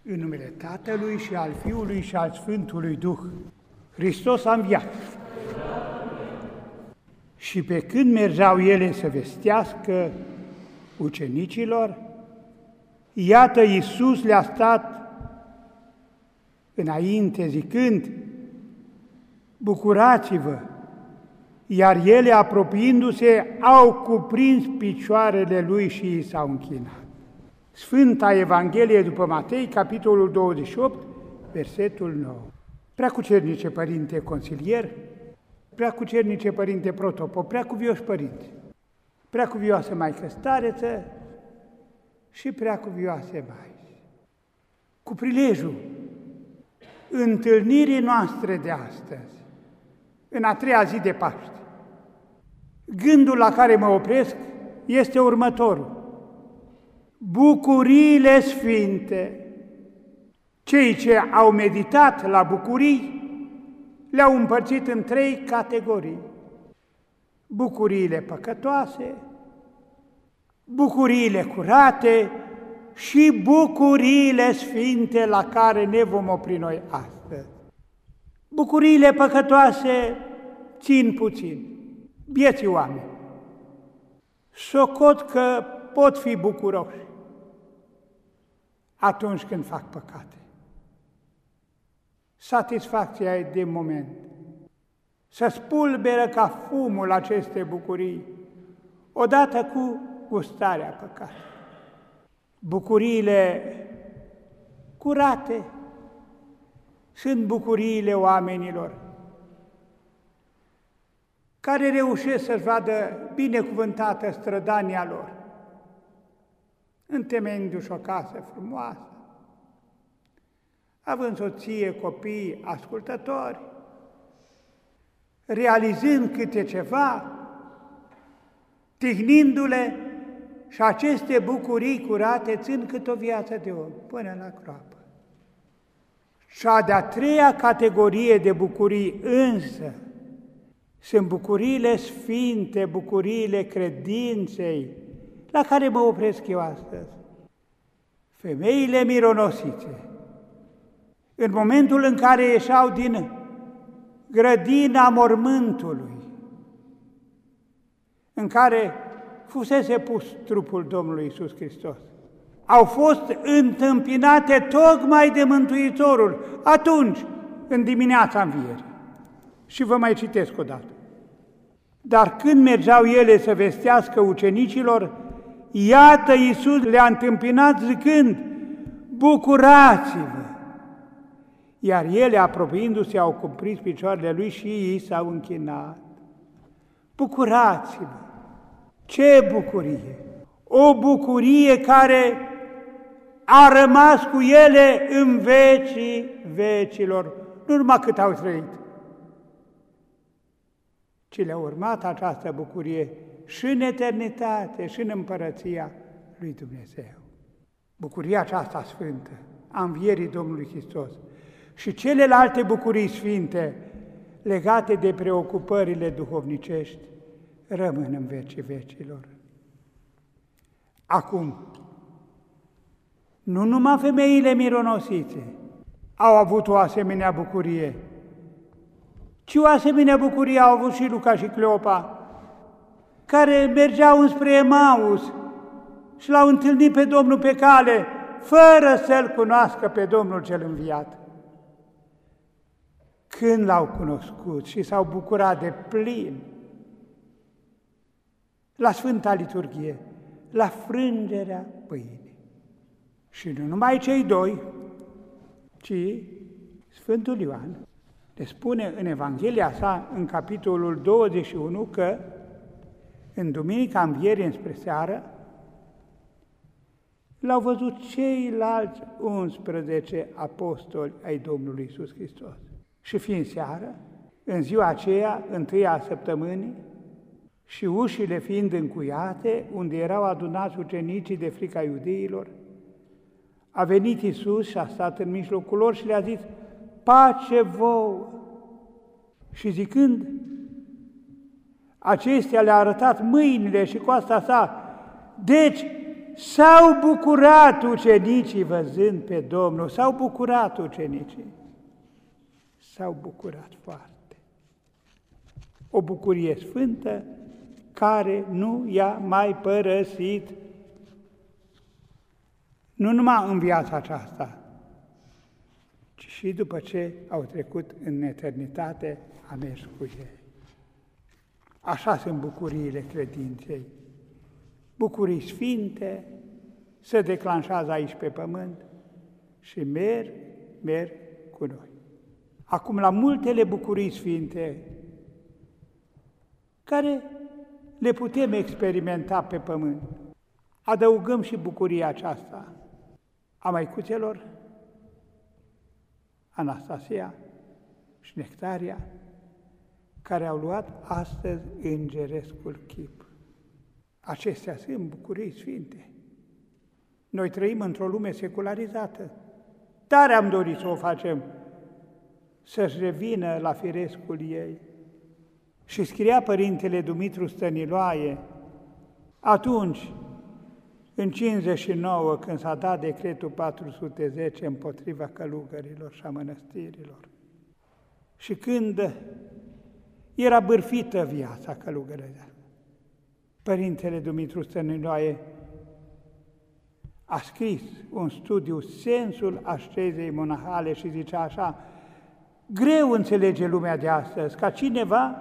În numele Tatălui și al Fiului și al Sfântului Duh. Hristos a înviat. Și pe când mergeau ele să vestească ucenicilor, iată Iisus le-a stat înainte zicând: bucurați-vă! Iar ele, apropiindu-se, au cuprins picioarele Lui și i s-au închinat. Sfânta Evanghelie după Matei, capitolul 28, versetul 9. Preacucernice Părinte Consilier, Preacucernice Părinte Protopop, Preacuvioși Părinți, Preacuvioasă Maică Stareță și Preacuvioase Maici, cu prilejul întâlnirii noastre de astăzi, în a treia zi de Paște, gândul la care mă opresc este următorul: bucuriile sfinte. Cei ce au meditat la bucurii le-au împărțit în trei categorii: bucuriile păcătoase, bucuriile curate și bucuriile sfinte, la care ne vom opri noi astăzi. Bucuriile păcătoase țin puțin, bieții oameni socot că pot fi bucuroși atunci când fac păcate. Satisfacția e de moment. Să spulberă ca fumul aceste bucurii, odată cu gustarea păcatului. Bucuriile curate sunt bucuriile oamenilor care reușesc să-și vadă binecuvântată strădania lor, întemeiindu-și o casă frumoasă, având soție, copii, ascultători, realizând câte ceva, tihnindu-le, și aceste bucurii curate țin cât o viață de om, până la groapă. Cea de-a treia categorie de bucurii însă sunt bucuriile sfinte, bucuriile credinței, la care mă opresc eu astăzi. Femeile mironosițe, în momentul în care ieșeau din grădina mormântului, în care fusese pus trupul Domnului Iisus Hristos, au fost întâmpinate tocmai de Mântuitorul atunci, în dimineața învierii. Și vă mai citesc o dată. Dar când mergeau ele să vestească ucenicilor, iată Iisus le-a întâmpinat zicând: bucurați-vă! Iar ele, apropiindu-se, au cuprins picioarele Lui și ei s-au închinat. Bucurați-vă! Ce bucurie! O bucurie care a rămas cu ele în vecii vecilor, nu numai cât au trăit, ci le-a urmat această bucurie și în eternitate și în împărăția lui Dumnezeu. Bucuria aceasta sfântă a învierii Domnului Hristos și celelalte bucurii sfinte legate de preocupările duhovnicești rămân în vecii vecilor. Acum, nu numai femeile mironosițe au avut o asemenea bucurie, ci o asemenea bucurie au avut și Luca și Cleopa, care mergeau înspre Emaus și l-au întâlnit pe Domnul pe cale, fără să-L cunoască pe Domnul cel înviat. Când l-au cunoscut și s-au bucurat de plin la Sfânta Liturghie, la frângerea pâinii. Și nu numai cei doi, ci Sfântul Ioan le spune în Evanghelia sa, în capitolul 21, că în Duminica Învierii înspre seară l-au văzut ceilalți 11 apostoli ai Domnului Iisus Hristos. Și fiind seară, în ziua aceea, întâia a săptămânii, și ușile fiind încuiate, unde erau adunați ucenicii de frica iudeilor, a venit Iisus și a stat în mijlocul lor și le-a zis: pace vouă! Și zicând acestea, le-a arătat mâinile și coasta sa. Deci s-au bucurat ucenicii văzând pe Domnul, s-au bucurat ucenicii, s-au bucurat foarte. O bucurie sfântă care nu i-a mai părăsit, nu numai în viața aceasta, ci și după ce au trecut în eternitate, a mers cu ei. Așa sunt bucuriile credinței. Bucurii sfinte se declanșează aici pe pământ și merg cu noi. Acum, la multele bucurii sfinte care le putem experimenta pe pământ, adăugăm și bucuria aceasta a măicuțelor, Anastasia și Nectaria, care au luat astăzi îngerescul chip. Acestea sunt bucurii sfinte. Noi trăim într-o lume secularizată. Tare am dorit să o facem, să-și revină la firescul ei. Și scria Părintele Dumitru Stăniloae, atunci, în 59, când s-a dat decretul 410 împotriva călugărilor și a mănăstirilor, și când era bârfită viața călugărilor, Părintele Dumitru Stăniloae a scris un studiu, Sensul ascezei monahale, și zicea așa: greu înțelege lumea de astăzi ca cineva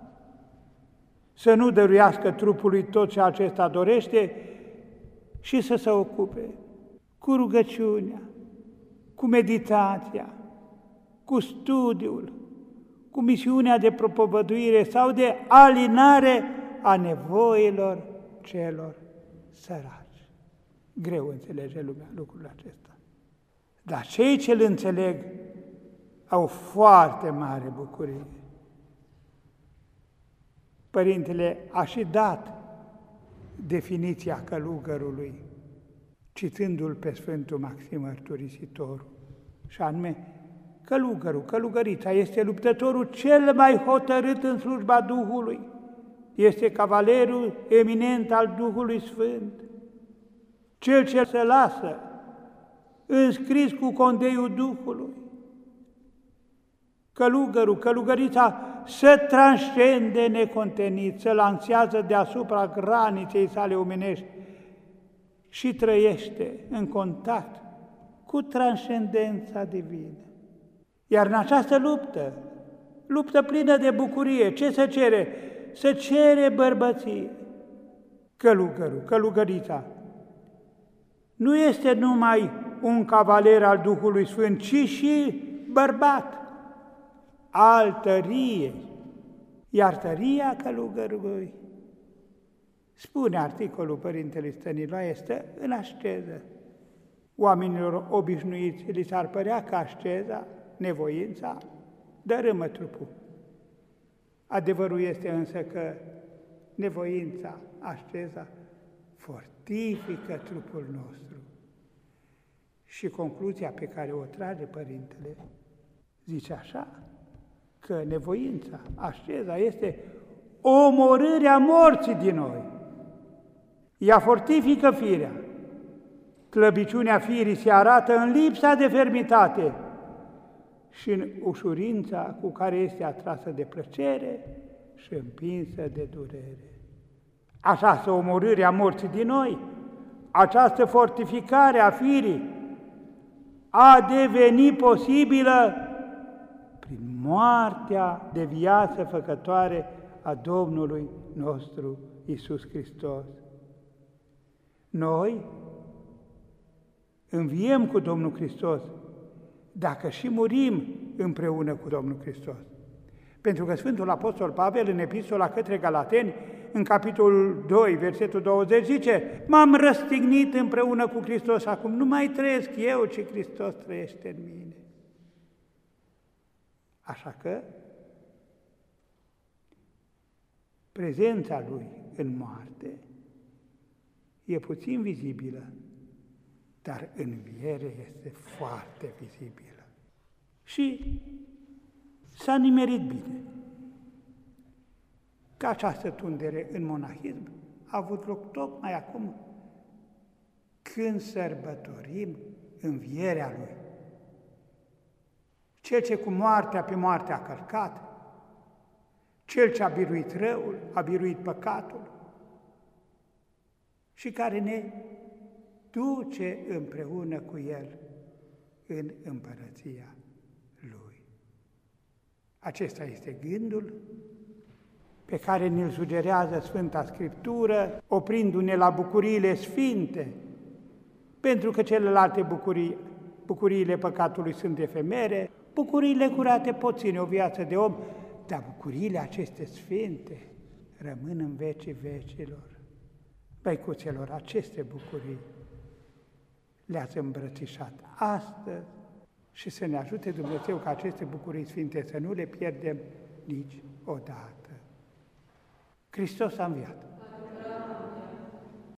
să nu dăruiască trupului tot ce acesta dorește și să se ocupe cu rugăciunea, cu meditația, cu studiul, cu misiunea de propovăduire sau de alinare a nevoilor celor săraci. Greu înțelege lumea lucrul acesta. Dar cei ce îl înțeleg au foarte mare bucurie. Părintele a și dat definiția călugărului, citându-l pe Sfântul Maxim Mărturisitorul, și anume, călugărul, călugărița, este luptătorul cel mai hotărât în slujba Duhului, este cavalerul eminent al Duhului Sfânt, cel ce se lasă înscris cu condeiul Duhului. Călugărul, călugărița se transcende necontenit, se lansează deasupra graniței sale omenești și trăiește în contact cu transcendența divină. Iar în această luptă plină de bucurie, ce se cere? Se cere bărbăție. Călugărul, călugărița, nu este numai un cavaler al Duhului Sfânt, ci și bărbat al tăriei. Iar tăria călugărului, spune articolul Părintelui Stăniloae, stă în asceză. Oamenilor obișnuiți li s-ar părea că asceza, nevoința, dărâmă trupul. Adevărul este însă că nevoința, asceza, fortifică trupul nostru. Și concluzia pe care o trage Părintele zice așa, că nevoința, asceza, este omorârea morții din noi. Ea fortifică firea. Slăbiciunea firii se arată în lipsa de fermitate și în ușurința cu care este atrasă de plăcere și împinsă de durere. Această omorâre a morții din noi, această fortificare a firii, a devenit posibilă prin moartea de viață făcătoare a Domnului nostru Iisus Hristos. Noi înviem cu Domnul Hristos, dacă și murim împreună cu Domnul Hristos. Pentru că Sfântul Apostol Pavel, în Epistola către Galateni, în capitolul 2, versetul 20, zice: m-am răstignit împreună cu Hristos, acum nu mai trăiesc eu, ci Hristos trăiește în mine. Așa că prezența Lui în moarte e puțin vizibilă, dar înviere este foarte vizibilă. Și s-a nimerit bine că această tundere în monahism a avut loc tocmai acum, când sărbătorim învierea Lui. Cel ce cu moartea pe moarte a călcat, Cel ce a biruit răul, a biruit păcatul și care ne duce împreună cu El în împărăția Lui. Acesta este gândul pe care ne-l sugerează Sfânta Scriptură, oprindu-ne la bucuriile sfinte, pentru că celelalte bucuriile păcatului sunt efemere, bucuriile curate pot ține o viață de om, dar bucuriile aceste sfinte rămân în vecii vecilor. Băicuțelor, aceste bucurii le-ați îmbrățișat astăzi și să ne ajute Dumnezeu ca aceste bucurii sfinte să nu le pierdem niciodată. Hristos a înviat.